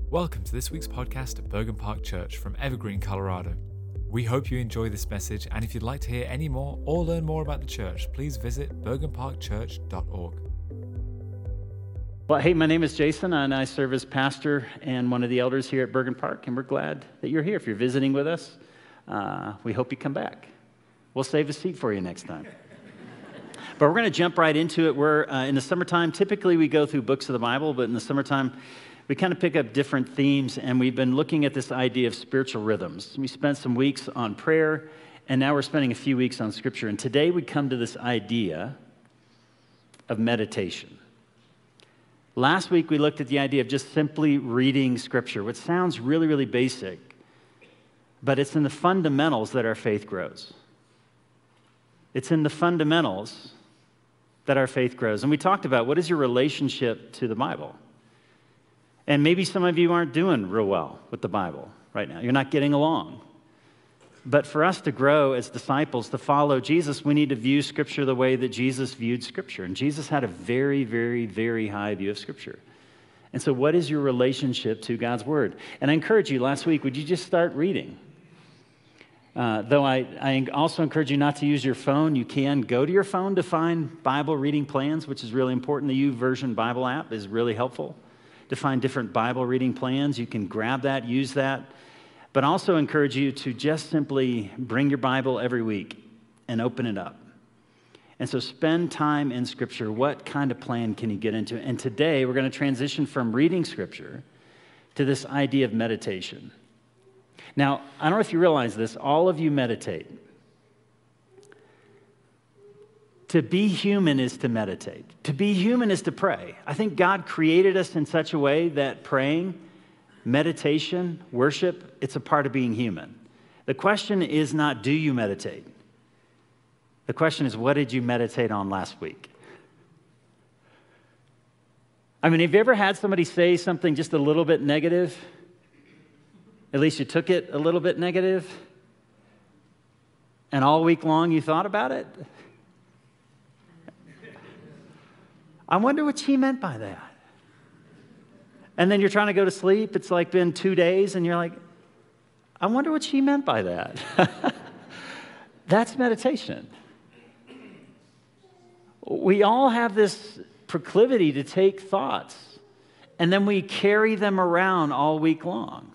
Welcome to this week's podcast at Bergen Park Church from Evergreen, Colorado. We hope you enjoy this message, and if you'd like to hear any more or learn more about the church, please visit bergenparkchurch.org. Well, hey, my name is Jason, and I serve as pastor and one of the elders here at Bergen Park, and we're glad that you're here. If you're visiting with us, we hope you come back. We'll save a seat for you next time. But we're going to jump right into it. We're in the summertime, typically we go through books of the Bible, but in the summertime, we kind of pick up different themes, and we've been looking at this idea of spiritual rhythms. We spent some weeks on prayer, and now we're spending a few weeks on Scripture. And today we come to this idea of meditation. Last week we looked at the idea of just simply reading Scripture, which sounds really, really basic, but it's in the fundamentals that our faith grows. It's in the fundamentals that our faith grows. And we talked about what is your relationship to the Bible? And maybe some of you aren't doing real well with the Bible right now. You're not getting along. But for us to grow as disciples, to follow Jesus, we need to view Scripture the way that Jesus viewed Scripture. And Jesus had a very, very, very high view of Scripture. And so what is your relationship to God's Word? And I encourage you, last week, would you just start reading? Though I also encourage you not to use your phone. You can go to your phone to find Bible reading plans, which is really important. The YouVersion Bible app is really helpful to find different Bible reading plans. You can grab that, use that. But also encourage you to just simply bring your Bible every week and open it up. And so spend time in Scripture. What kind of plan can you get into? And today we're going to transition from reading Scripture to this idea of meditation. Now, I don't know if you realize this, all of you meditate. To be human is to meditate. To be human is to pray. I think God created us in such a way that praying, meditation, worship, it's a part of being human. The question is not, do you meditate? The question is, what did you meditate on last week? I mean, have you ever had somebody say something just a little bit negative? At least you took it a little bit negative, and all week long you thought about it? I wonder what she meant by that. And then you're trying to go to sleep. It's like been 2 days, and you're like, I wonder what she meant by that. That's meditation. We all have this proclivity to take thoughts, and then we carry them around all week long.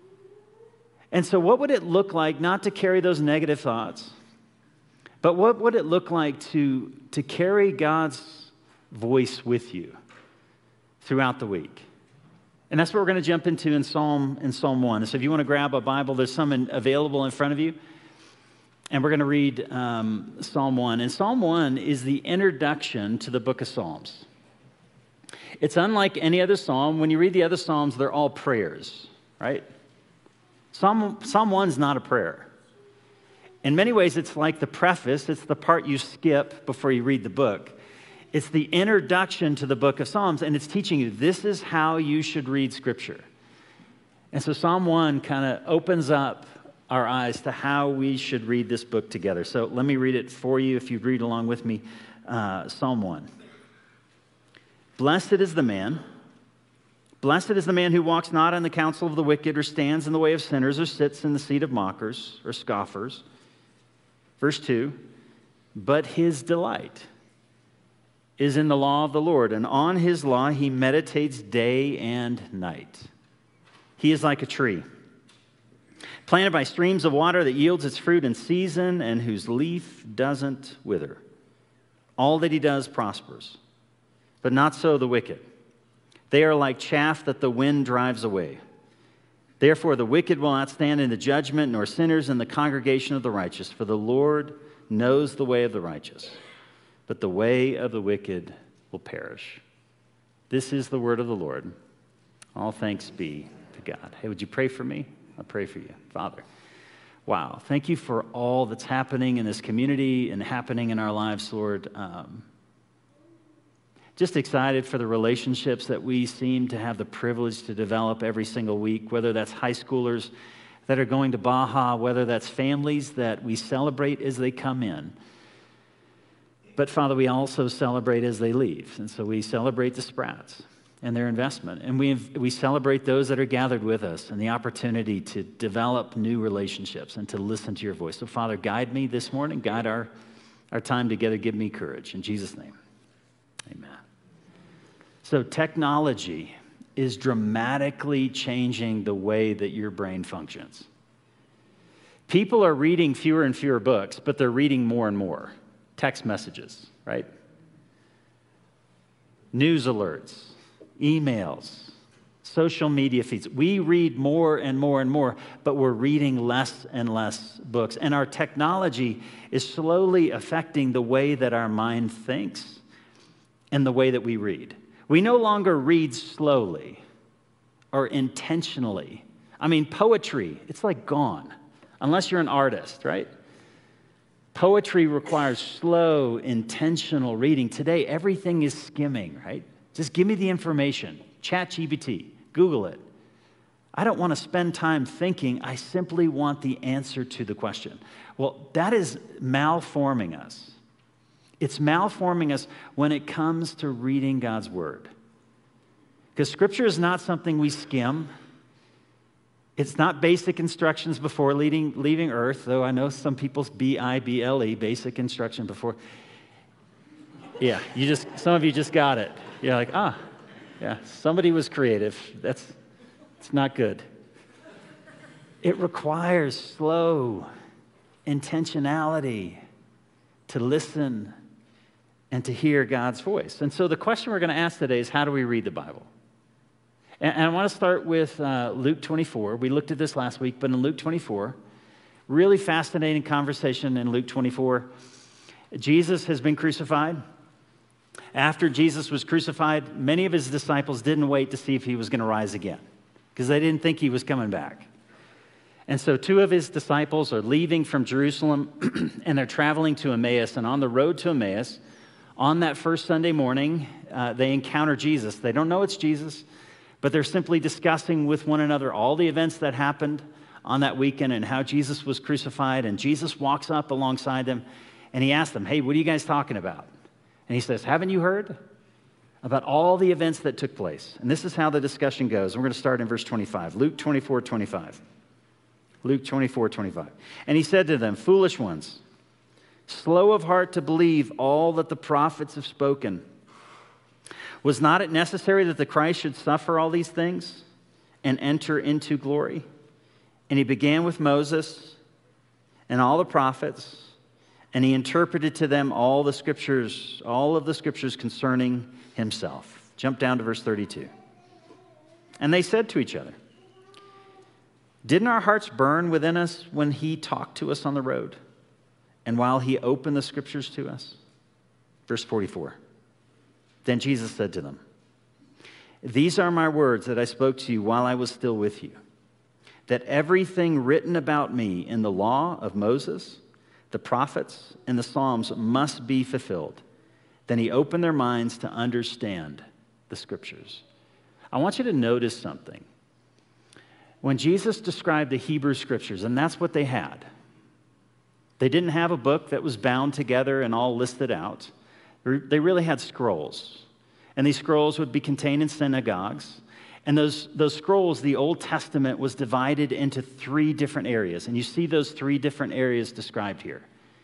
And so what would it look like not to carry those negative thoughts, but what would it look like to carry God's voice with you throughout the week? And that's what we're going to jump into in Psalm 1. So if you want to grab a Bible, there's some available in front of you. And we're going to read Psalm 1. And Psalm 1 is the introduction to the book of Psalms. It's unlike any other psalm. When you read the other psalms, they're all prayers, right? Psalm 1 is not a prayer. In many ways, it's like the preface. It's the part you skip before you read the book. It's the introduction to the book of Psalms, and it's teaching you this is how you should read Scripture. And so Psalm 1 kind of opens up our eyes to how we should read this book together. So let me read it for you if you read along with me. Psalm 1. Blessed is the man who walks not in the counsel of the wicked, or stands in the way of sinners, or sits in the seat of mockers or scoffers. Verse 2, but his delight is in the law of the Lord, and on his law he meditates day and night. He is like a tree planted by streams of water that yields its fruit in season, and whose leaf doesn't wither. All that he does prospers, but not so the wicked. They are like chaff that the wind drives away. Therefore the wicked will not stand in the judgment, nor sinners in the congregation of the righteous. For the Lord knows the way of the righteous, but the way of the wicked will perish. This is the word of the Lord. All thanks be to God. Hey, would you pray for me? I'll pray for you. Father, wow, thank you for all that's happening in this community and happening in our lives, Lord. Just excited for the relationships that we seem to have the privilege to develop every single week, whether that's high schoolers that are going to Baja, whether that's families that we celebrate as they come in. But Father, we also celebrate as they leave. And so we celebrate the Sprouts. and their investment. And we celebrate those that are gathered with us and the opportunity to develop new relationships and to listen to your voice. So, Father, guide me this morning. Guide our time together. Give me courage. In Jesus' name, amen. So technology is dramatically changing the way that your brain functions. People are reading fewer and fewer books, but they're reading more and more. Text messages, right? News alerts, emails, social media feeds. We read more and more and more, but we're reading less and less books. And our technology is slowly affecting the way that our mind thinks and the way that we read. We no longer read slowly or intentionally. I mean, poetry, it's like gone, unless you're an artist, right? Poetry requires slow, intentional reading. Today, everything is skimming, right? Just give me the information. ChatGPT, Google it. I don't want to spend time thinking. I simply want the answer to the question. Well, that is malforming us. It's malforming us when it comes to reading God's Word. Because Scripture is not something we skim. It's not basic instructions before leaving earth, though I know some people's B-I-B-L-E, basic instruction before. Yeah, some of you just got it. You're like, yeah, somebody was creative. It's not good. It requires slow intentionality to listen and to hear God's voice. And so the question we're going to ask today is, how do we read the Bible? And I want to start with Luke 24. We looked at this last week, but in Luke 24, really fascinating conversation in Luke 24. Jesus has been crucified. After Jesus was crucified, many of his disciples didn't wait to see if he was going to rise again because they didn't think he was coming back. And so two of his disciples are leaving from Jerusalem and they're traveling to Emmaus. And on the road to Emmaus, on that first Sunday morning, they encounter Jesus. They don't know it's Jesus, but they're simply discussing with one another all the events that happened on that weekend and how Jesus was crucified. And Jesus walks up alongside them and he asks them, hey, what are you guys talking about? And he says, haven't you heard about all the events that took place? And this is how the discussion goes. We're going to start in verse 25, Luke 24:25. Luke 24:25. And he said to them, foolish ones, slow of heart to believe all that the prophets have spoken. Was not it necessary that the Christ should suffer all these things and enter into glory? And he began with Moses and all the prophets, and he interpreted to them all of the scriptures concerning himself. Jump down to verse 32. And they said to each other, didn't our hearts burn within us when he talked to us on the road and while he opened the scriptures to us? Verse 44. Then Jesus said to them, these are my words that I spoke to you while I was still with you, that everything written about me in the law of Moses, the prophets, and the Psalms must be fulfilled. Then he opened their minds to understand the scriptures. I want you to notice something. When Jesus described the Hebrew scriptures, and that's what they had, they didn't have a book that was bound together and all listed out. They really had scrolls. And these scrolls would be contained in synagogues. And those scrolls, the Old Testament was divided into 3 different areas. And you see those 3 different areas described here.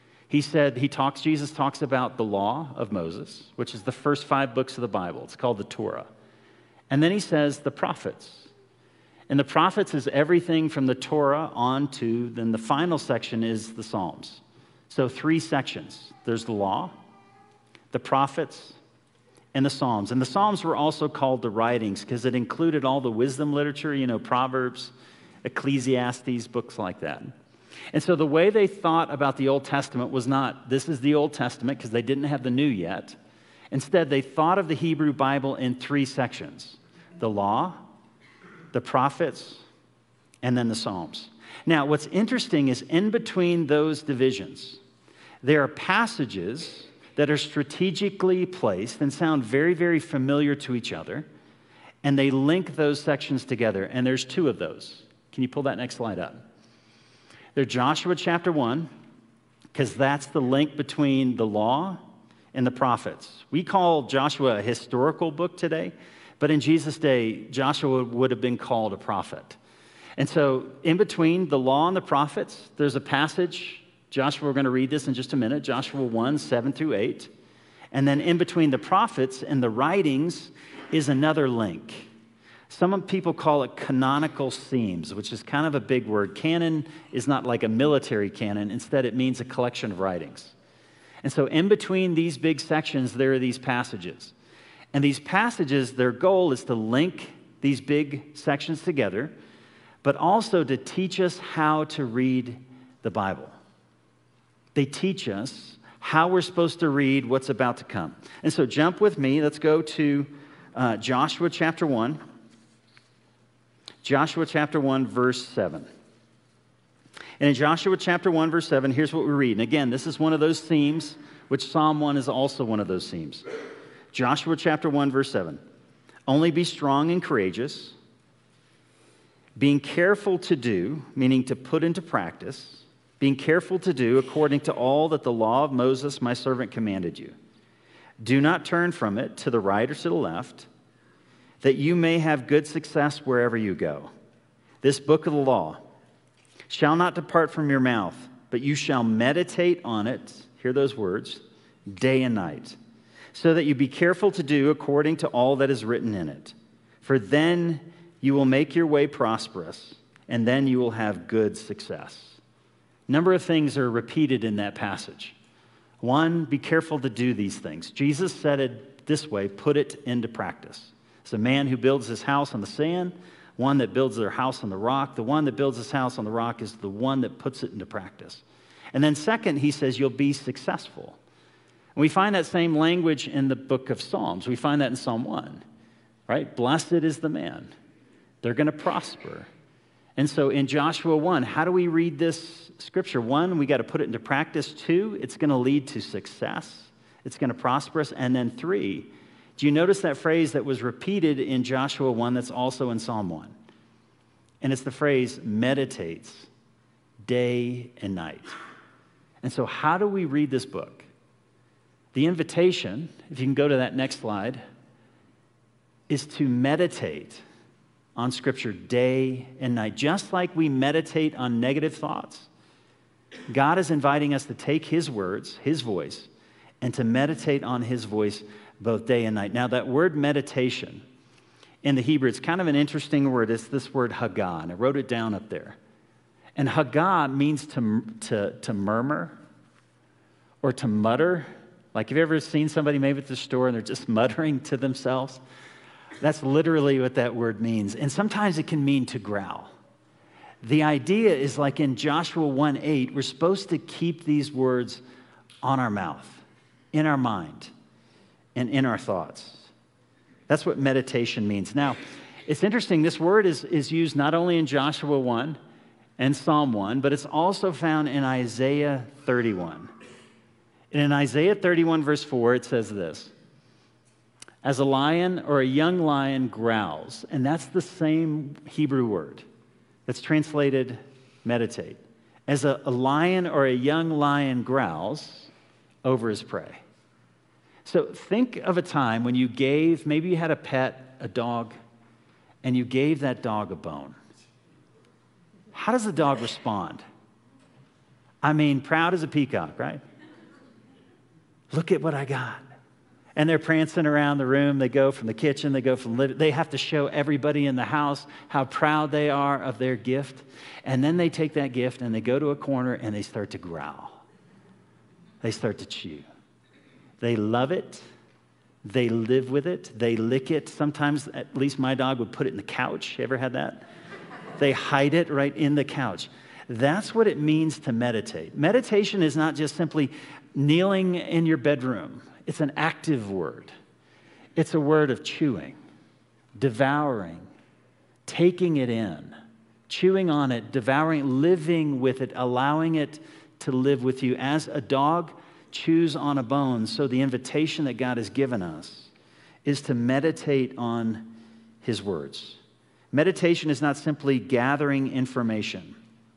Jesus talks about the law of Moses, which is the first 5 books of the Bible. It's called the Torah. And then he says the prophets. And the prophets is everything from the Torah on to, then the final section is the Psalms. So 3 sections. There's the law, the prophets, and the Psalms. And the Psalms were also called the writings because it included all the wisdom literature, Proverbs, Ecclesiastes, books like that. And so the way they thought about the Old Testament was not, this is the Old Testament because they didn't have the New yet. Instead, they thought of the Hebrew Bible in 3 sections: the law, the prophets, and then the Psalms. Now, what's interesting is in between those divisions, there are passages that are strategically placed and sound very, very familiar to each other, and they link those sections together, and there's 2 of those. Can you pull that next slide up? They're Joshua chapter 1, because that's the link between the law and the prophets. We call Joshua a historical book today, But in Jesus' day, Joshua would have been called a prophet. And so in between the law and the prophets, there's a passage. Joshua, we're going to read this in just a minute, Joshua 1, 7 through 8. And then in between the prophets and the writings is another link. Some people call it canonical themes, which is kind of a big word. Canon is not like a military canon. Instead, it means a collection of writings. And so in between these big sections, there are these passages. And these passages, their goal is to link these big sections together, but also to teach us how to read the Bible. They teach us how we're supposed to read what's about to come. And so jump with me. Let's go to Joshua chapter 1. Joshua chapter 1, verse 7. And in Joshua chapter 1, verse 7, here's what we read. And again, this is one of those themes, which Psalm 1 is also one of those themes. Joshua chapter 1, verse 7. Only be strong and courageous, being careful to do, meaning to put into practice, being careful to do according to all that the law of Moses, my servant, commanded you. Do not turn from it to the right or to the left, that you may have good success wherever you go. This book of the law shall not depart from your mouth, but you shall meditate on it, hear those words, day and night, so that you be careful to do according to all that is written in it. For then you will make your way prosperous, and then you will have good success. A number of things are repeated in that passage. One, be careful to do these things. Jesus said it this way, put it into practice. It's a man who builds his house on the sand, one that builds their house on the rock. The one that builds his house on the rock is the one that puts it into practice. And then second, he says, you'll be successful. And we find that same language in the book of Psalms. We find that in Psalm 1, right? Blessed is the man. They're going to prosper. And so in Joshua 1, how do we read this scripture? One, we got to put it into practice. Two, it's going to lead to success. It's going to prosper us. And then three, do you notice that phrase that was repeated in Joshua 1 that's also in Psalm 1? And it's the phrase meditates day and night. And so how do we read this book? The invitation, if you can go to that next slide, is to meditate on Scripture day and night. Just like we meditate on negative thoughts, God is inviting us to take His words, His voice, and to meditate on His voice both day and night. Now, that word meditation in the Hebrew, it's kind of an interesting word. It's this word Haggah, and I wrote it down up there. And Haggah means to murmur or to mutter. Like, have you ever seen somebody maybe at the store and they're just muttering to themselves? That's literally what that word means. And sometimes it can mean to growl. The idea is like in Joshua 1:8, we're supposed to keep these words on our mouth, in our mind, and in our thoughts. That's what meditation means. Now, it's interesting, this word is used not only in Joshua 1 and Psalm 1, but it's also found in Isaiah 31. And in Isaiah 31, verse 4, it says this: as a lion or a young lion growls, and that's the same Hebrew word that's translated meditate. As a lion or a young lion growls over his prey. So think of a time when you gave, maybe you had a pet, a dog, and you gave that dog a bone. How does the dog respond? I mean, proud as a peacock, right? Look at what I got. And they're prancing around the room. They go from the kitchen, they go from living. They have to show everybody in the house how proud they are of their gift. And then they take that gift and they go to a corner and they start to growl. They start to chew. They love it. They live with it. They lick it. Sometimes, at least my dog would put it in the couch. You ever had that? They hide it right in the couch. That's what it means to meditate. Meditation is not just simply kneeling in your bedroom. It's an active word. It's a word of chewing, devouring, taking it in, chewing on it, devouring, living with it, allowing it to live with you. As a dog chews on a bone, so the invitation that God has given us is to meditate on His words. Meditation is not simply gathering information.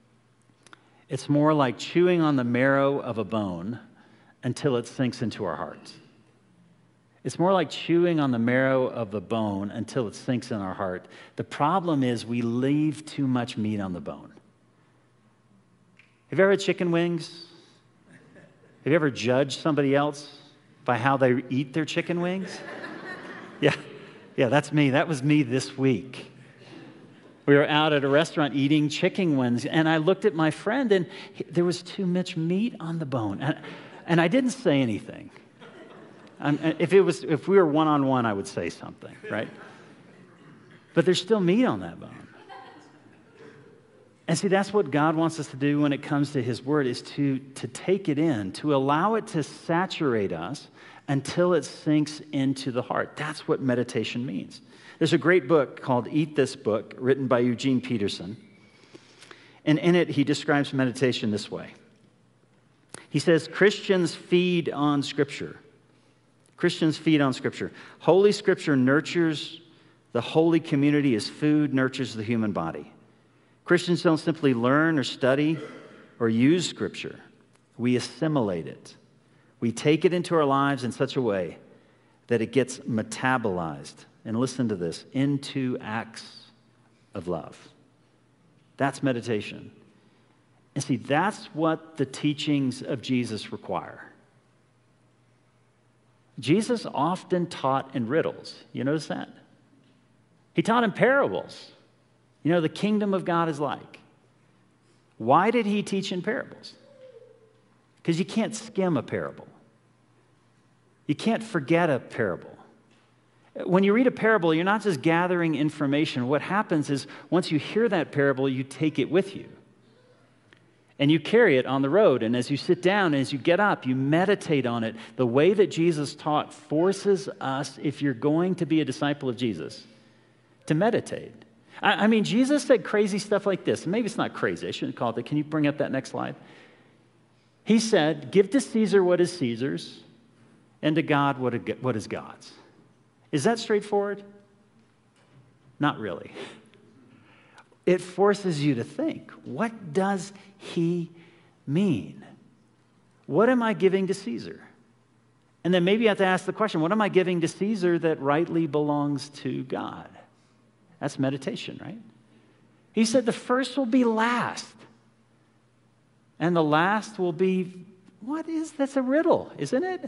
It's more like chewing on the marrow of a bone until it sinks into our hearts. It's more like chewing on the marrow of the bone until it sinks in our heart. The problem is we leave too much meat on the bone. Have you ever had chicken wings? Have you ever judged somebody else by how they eat their chicken wings? Yeah, that's me. That was me this week. We were out at a restaurant eating chicken wings, and I looked at my friend, and there was too much meat on the bone. And I didn't say anything. If we were one-on-one, I would say something, right? But there's still meat on that bone. And see, that's what God wants us to do when it comes to his word, is to take it in, to allow it to saturate us until it sinks into the heart. That's what meditation means. There's a great book called Eat This Book, written by Eugene Peterson. And in it, he describes meditation this way. He says, Christians feed on Scripture. Christians feed on Scripture. Holy Scripture nurtures the holy community as food nurtures the human body. Christians don't simply learn or study or use Scripture. We assimilate it. We take it into our lives in such a way that it gets metabolized, and listen to this, into acts of love. That's meditation. And see, that's what the teachings of Jesus require. Jesus often taught in riddles. You notice that? He taught in parables. You know, the kingdom of God is like. Why did he teach in parables? Because you can't skim a parable. You can't forget a parable. When you read a parable, you're not just gathering information. What happens is once you hear that parable, you take it with you. And you carry it on the road. And as you sit down, and as you get up, you meditate on it. The way that Jesus taught forces us, if you're going to be a disciple of Jesus, to meditate. I mean, Jesus said crazy stuff like this. Maybe it's not crazy. I shouldn't call it that. Can you bring up that next slide? He said, give to Caesar what is Caesar's, and to God what is God's. Is that straightforward? Not really. It forces you to think, what does he mean? What am I giving to Caesar? And then maybe you have to ask the question, what am I giving to Caesar that rightly belongs to God? That's meditation, right? He said the first will be last. And the last will be, that's a riddle, isn't it?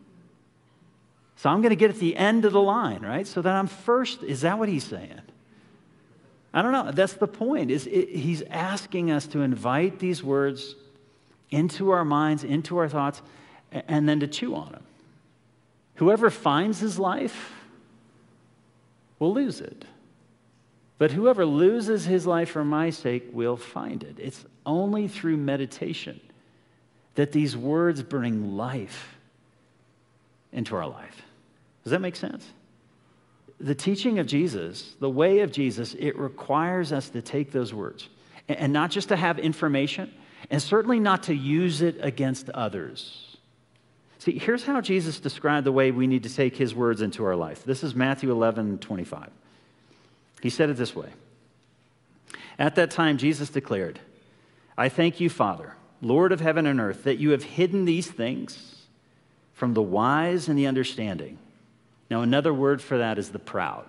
So I'm going to get at the end of the line, right? So that I'm first. Is that what he's saying? I don't know. That's the point. He's asking us to invite these words into our minds, into our thoughts, and then to chew on them. Whoever finds his life will lose it. But whoever loses his life for my sake will find it. It's only through meditation that these words bring life into our life. Does that make sense? The teaching of Jesus, the way of Jesus, it requires us to take those words and not just to have information, and certainly not to use it against others. See, here's how Jesus described the way we need to take his words into our life. This is Matthew 11:25. He said it this way. At that time, Jesus declared, I thank you, Father, Lord of heaven and earth, that you have hidden these things from the wise and the understanding. Now, another word for that is the proud.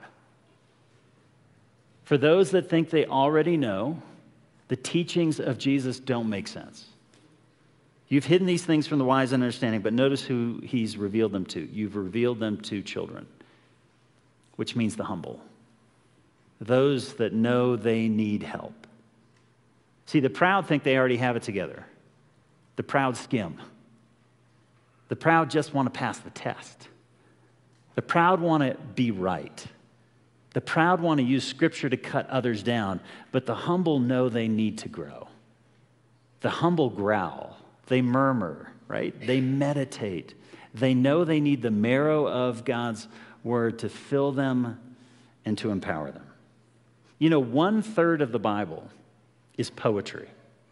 For those that think they already know, the teachings of Jesus don't make sense. You've hidden these things from the wise and understanding, but notice who he's revealed them to. You've revealed them to children, which means the humble. Those that know they need help. See, the proud think they already have it together. The proud skim. The proud just want to pass the test. The proud want to be right. The proud want to use Scripture to cut others down, but the humble know they need to grow. The humble growl. They murmur, right? They meditate. They know they need the marrow of God's word to fill them and to empower them. You know, 1/3 of the Bible is poetry.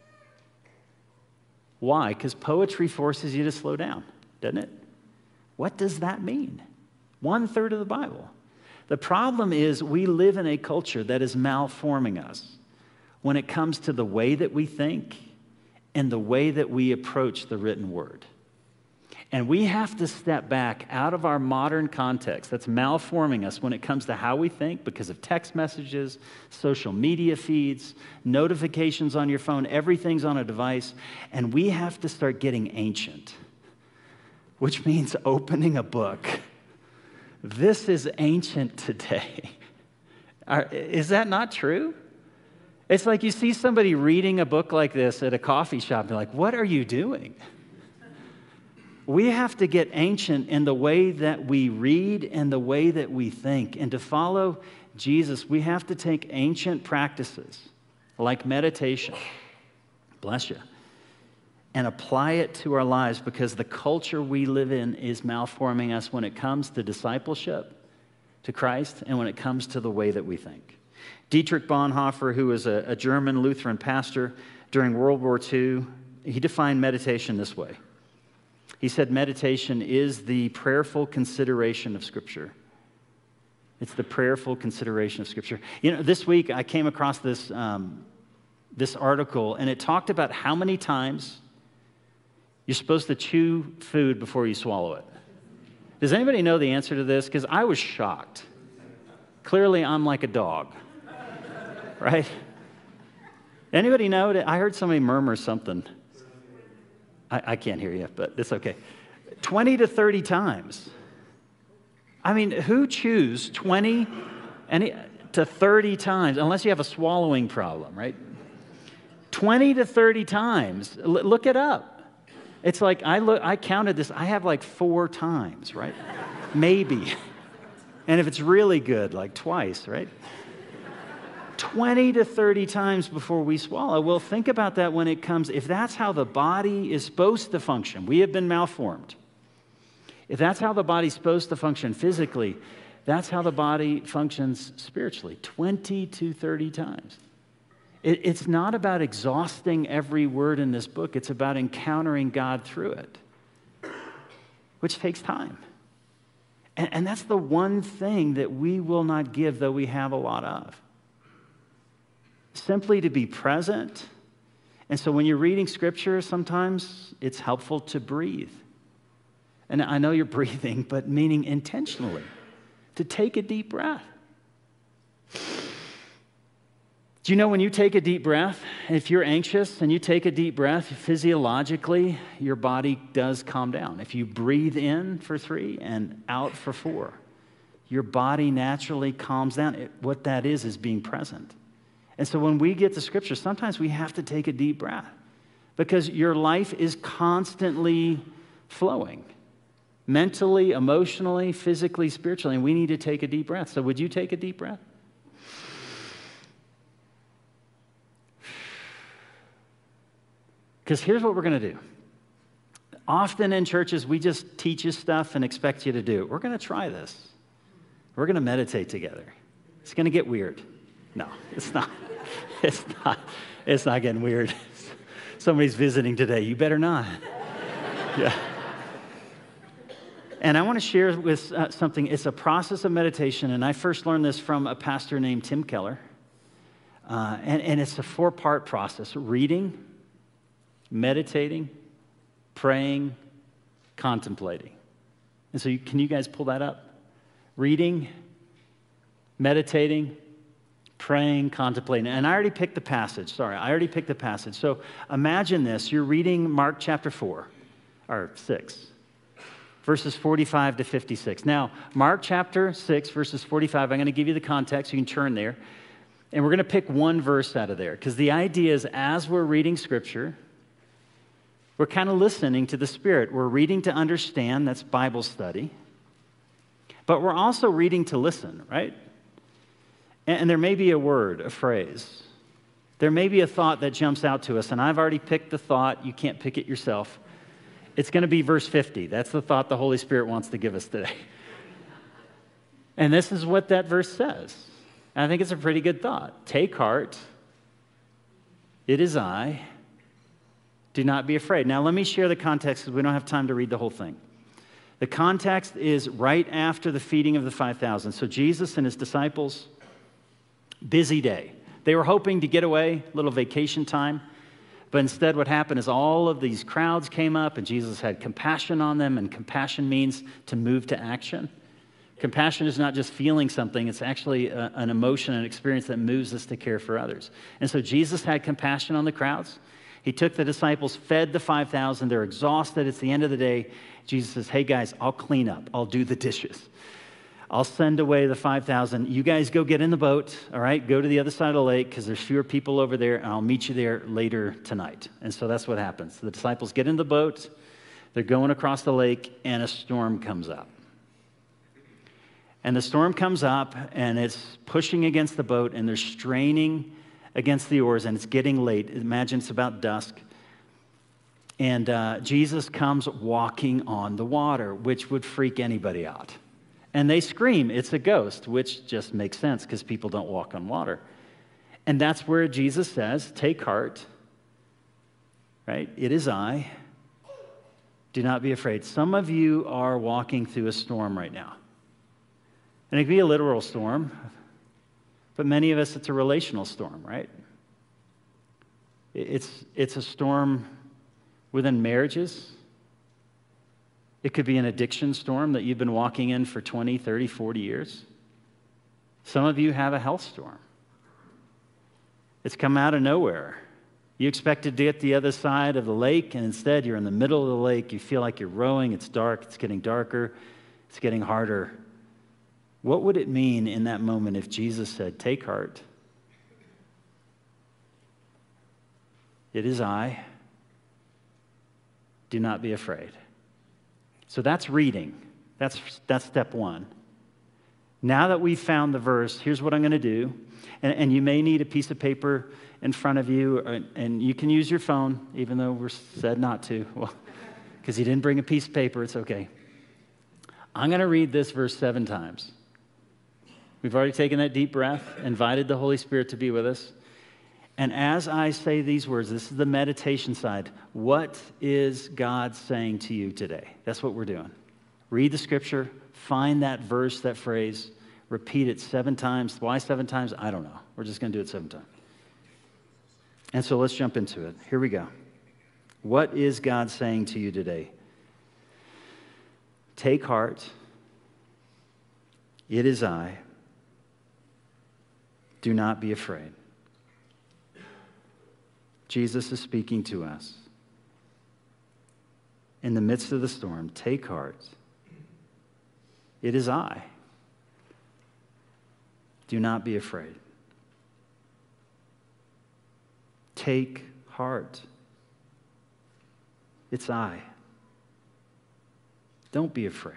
Why? Because poetry forces you to slow down, doesn't it? What does that mean? 1/3 of the Bible. The problem is we live in a culture that is malforming us when it comes to the way that we think and the way that we approach the written word. And we have to step back out of our modern context that's malforming us when it comes to how we think because of text messages, social media feeds, notifications on your phone, everything's on a device. And we have to start getting ancient, which means opening a book. This is ancient today. Is that not true? It's like you see somebody reading a book like this at a coffee shop, and you're like, what are you doing? We have to get ancient in the way that we read and the way that we think. And to follow Jesus, we have to take ancient practices like meditation, bless you, and apply it to our lives because the culture we live in is malforming us when it comes to discipleship, to Christ, and when it comes to the way that we think. Dietrich Bonhoeffer, who was a German Lutheran pastor during World War II, he defined meditation this way. He said meditation is the prayerful consideration of Scripture. It's the prayerful consideration of Scripture. You know, this week I came across this article, and it talked about how many times you're supposed to chew food before you swallow it. Does anybody know the answer to this? Because I was shocked. Clearly, I'm like a dog, right? Anybody know? I heard somebody murmur something. I can't hear you, but it's okay. 20 to 30 times. I mean, who chews 20 to 30 times, unless you have a swallowing problem, right? 20 to 30 times. Look it up. It's like, I counted this. I have like 4 times, right? Maybe. And if it's really good, like twice, right? 20 to 30 times before we swallow. Well, think about that when it comes, if that's how the body is supposed to function, we have been malformed. If that's how the body's supposed to function physically, that's how the body functions spiritually, 20 to 30 times. It's not about exhausting every word in this book. It's about encountering God through it, which takes time. And that's the one thing that we will not give, though we have a lot of. Simply to be present. And so when you're reading Scripture, sometimes it's helpful to breathe. And I know you're breathing, but meaning intentionally, to take a deep breath. Do you know when you take a deep breath, if you're anxious and you take a deep breath, physiologically, your body does calm down. If you breathe in for 3 and out for 4, your body naturally calms down. What that is being present. And so when we get to Scripture, sometimes we have to take a deep breath because your life is constantly flowing, mentally, emotionally, physically, spiritually, and we need to take a deep breath. So would you take a deep breath? Because here's what we're going to do. Often in churches, we just teach you stuff and expect you to do it. We're going to try this. We're going to meditate together. It's going to get weird. No, it's not. It's not getting weird. Somebody's visiting today. You better not. Yeah. And I want to share with something. It's a process of meditation, and I first learned this from a pastor named Tim Keller. And it's a 4-part process: reading, meditating, praying, contemplating. And so can you guys pull that up? Reading, meditating, praying, contemplating. And I already picked the passage. So imagine this. You're reading Mark chapter 6, verses 45 to 56. Now, Mark chapter 6, verses 45, I'm going to give you the context. You can turn there. And we're going to pick one verse out of there. Because the idea is, as we're reading Scripture, we're kind of listening to the Spirit. We're reading to understand. That's Bible study. But we're also reading to listen, right? And there may be a word, a phrase. There may be a thought that jumps out to us, and I've already picked the thought. You can't pick it yourself. It's going to be verse 50. That's the thought the Holy Spirit wants to give us today. And this is what that verse says. And I think it's a pretty good thought. Take heart. It is I. Do not be afraid. Now, let me share the context because we don't have time to read the whole thing. The context is right after the feeding of the 5,000. So Jesus and his disciples, busy day. They were hoping to get away, a little vacation time. But instead, what happened is all of these crowds came up, and Jesus had compassion on them, and compassion means to move to action. Compassion is not just feeling something, it's actually an emotion, an experience that moves us to care for others. And so Jesus had compassion on the crowds. He took the disciples, fed the 5,000. They're exhausted. It's the end of the day. Jesus says, hey, guys, I'll clean up. I'll do the dishes. I'll send away the 5,000. You guys go get in the boat, all right? Go to the other side of the lake because there's fewer people over there, and I'll meet you there later tonight. And so that's what happens. The disciples get in the boat. They're going across the lake, and a storm comes up. And the storm comes up, and it's pushing against the boat, and they're straining against the oars, and it's getting late. Imagine it's about dusk. And Jesus comes walking on the water, which would freak anybody out. And they scream, it's a ghost, which just makes sense because people don't walk on water. And that's where Jesus says, take heart, right? It is I. Do not be afraid. Some of you are walking through a storm right now. And it can be a literal storm, but many of us, it's a relational storm, right? It's a storm within marriages. It could be an addiction storm that you've been walking in for 20, 30, 40 years. Some of you have a health storm. It's come out of nowhere. You expected to get the other side of the lake, and instead you're in the middle of the lake. You feel like you're rowing. It's dark. It's getting darker. It's getting harder. What would it mean in that moment if Jesus said, take heart? It is I. Do not be afraid. So that's reading. That's step one. Now that we've found the verse, here's what I'm going to do. And you may need a piece of paper in front of you, and you can use your phone, even though we're said not to. Well, because you didn't bring a piece of paper, it's okay. I'm going to read this verse 7 times. We've already taken that deep breath, invited the Holy Spirit to be with us. And as I say these words, this is the meditation side. What is God saying to you today? That's what we're doing. Read the scripture, find that verse, that phrase, repeat it 7 times. Why 7 times? I don't know. We're just going to do it 7 times. And so let's jump into it. Here we go. What is God saying to you today? Take heart. It is I. Do not be afraid. Jesus is speaking to us. In the midst of the storm, take heart. It is I. Do not be afraid. Take heart. It's I. Don't be afraid.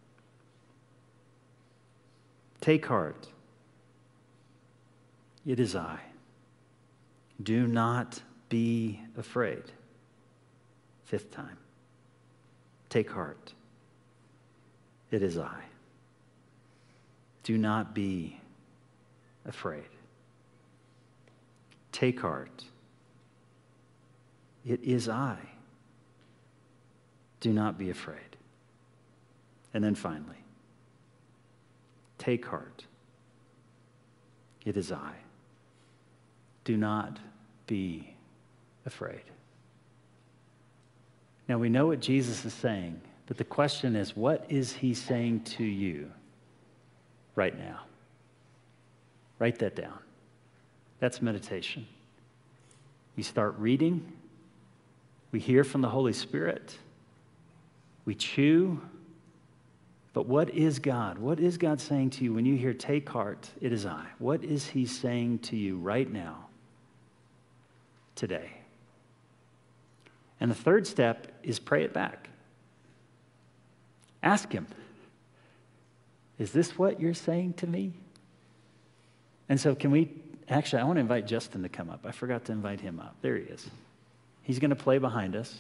Take heart. It is I. Do not be afraid. 5th time. Take heart. It is I. Do not be afraid. Take heart. It is I. Do not be afraid. And then finally, take heart. It is I. Do not be afraid. Now we know what Jesus is saying, but the question is, what is he saying to you right now? Write that down. That's meditation. We start reading. We hear from the Holy Spirit. We chew. But what is God? What is God saying to you when you hear, take heart, it is I? What is he saying to you right now, today? And the third step is pray it back. Ask him, is this what you're saying to me? And so I want to invite Justin to come up. I forgot to invite him up. There he is. He's going to play behind us.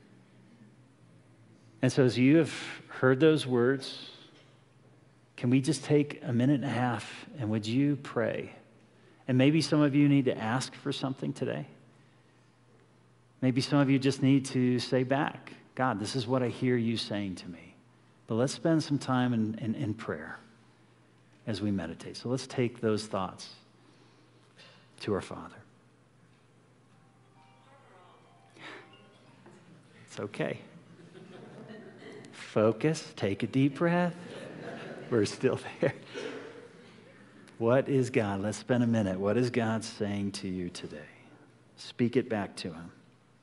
And so as you have heard those words, can we just take a minute and a half and would you pray? And maybe some of you need to ask for something today. Maybe some of you just need to say back, God, this is what I hear you saying to me. But let's spend some time in prayer as we meditate. So let's take those thoughts to our Father. It's okay. Focus, take a deep breath. We're still there. What is God? Let's spend a minute. What is God saying to you today? Speak it back to him.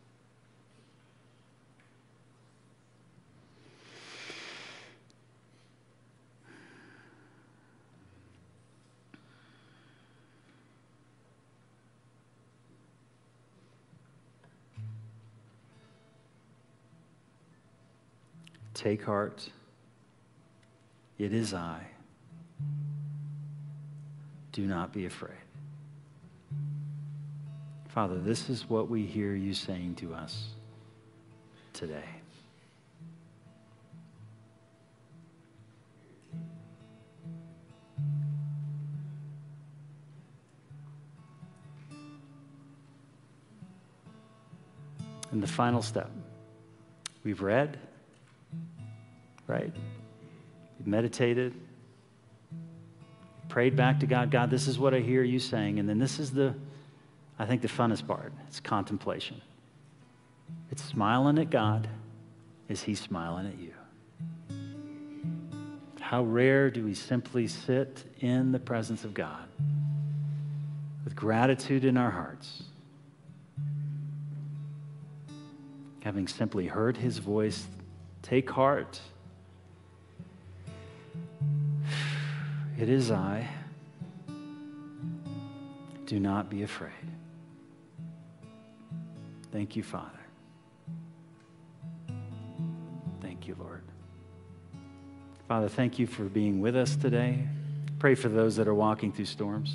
Take heart. It is I. Do not be afraid. Father, this is what we hear you saying to us today. And the final step. We've read, right? We've meditated, prayed back to God. God, this is what I hear you saying. And then this is I think the funnest part. It's contemplation. It's smiling at God as he's smiling at you. How rare do we simply sit in the presence of God with gratitude in our hearts, having simply heard his voice. Take heart. It is I. Do not be afraid. Thank you, Father. Thank you, Lord. Father, thank you for being with us today. Pray for those that are walking through storms.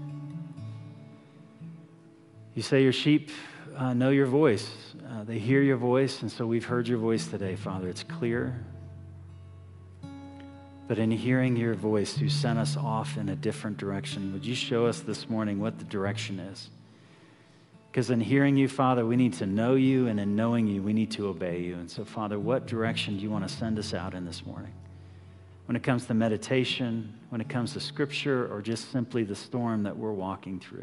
You say your sheep know your voice. They hear your voice, and so we've heard your voice today, Father. It's clear. But in hearing your voice, you sent us off in a different direction. Would you show us this morning what the direction is? Because in hearing you, Father, we need to know you, and in knowing you, we need to obey you. And so, Father, what direction do you want to send us out in this morning? When it comes to meditation, when it comes to Scripture, or just simply the storm that we're walking through?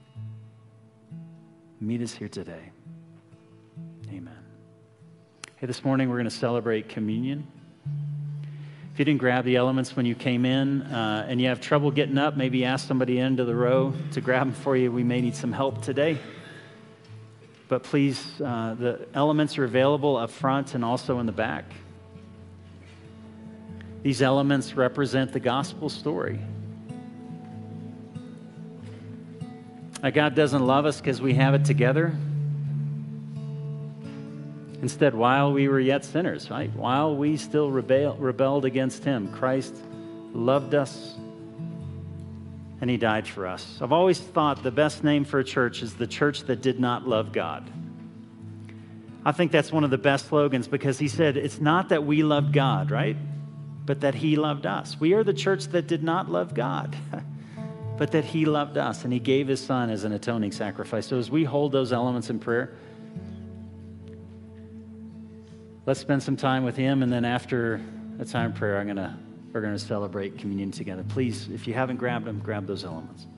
Meet us here today. Amen. Hey, this morning we're going to celebrate communion. If you didn't grab the elements when you came in and you have trouble getting up, maybe ask somebody into the row to grab them for you. We may need some help today. But please, the elements are available up front and also in the back. These elements represent the gospel story. God doesn't love us because we have it together. Instead, while we were yet sinners, right? While we still rebelled against him, Christ loved us and he died for us. I've always thought the best name for a church is the church that did not love God. I think that's one of the best slogans because he said it's not that we loved God, right? But that he loved us. We are the church that did not love God, but that he loved us and he gave his son as an atoning sacrifice. So as we hold those elements in prayer, let's spend some time with him, and then after a time of prayer, we're going to celebrate communion together. Please, if you haven't grabbed them, grab those elements.